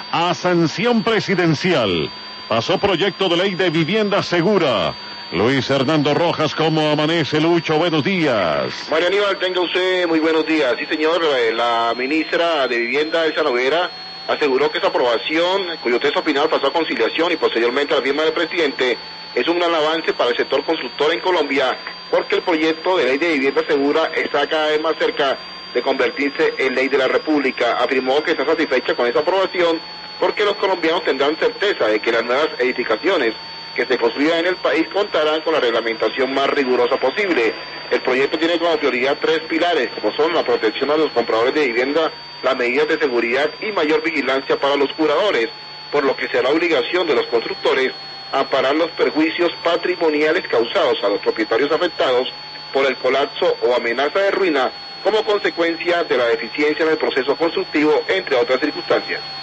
Ascensión Presidencial. Pasó proyecto de ley de vivienda segura. Luis Hernando Rojas, ¿cómo amanece, Lucho? Buenos días. María Aníbal, tenga usted muy buenos días. Sí, señor, la ministra de Vivienda, Elsa Noguera, aseguró que esa aprobación, cuyo texto final pasó a conciliación y posteriormente a la firma del presidente, es un gran avance para el sector constructor en Colombia, porque el proyecto de ley de vivienda segura está cada vez más cerca de convertirse en ley de la República. Afirmó que está satisfecha con esa aprobación porque los colombianos tendrán certeza de que las nuevas edificaciones que se construyan en el país contarán con la reglamentación más rigurosa posible. El proyecto tiene como prioridad 3 pilares, como son la protección a los compradores de vivienda, las medidas de seguridad y mayor vigilancia para los curadores, por lo que será obligación de los constructores amparar los perjuicios patrimoniales causados a los propietarios afectados por el colapso o amenaza de ruina como consecuencia de la deficiencia en el proceso constructivo, entre otras circunstancias.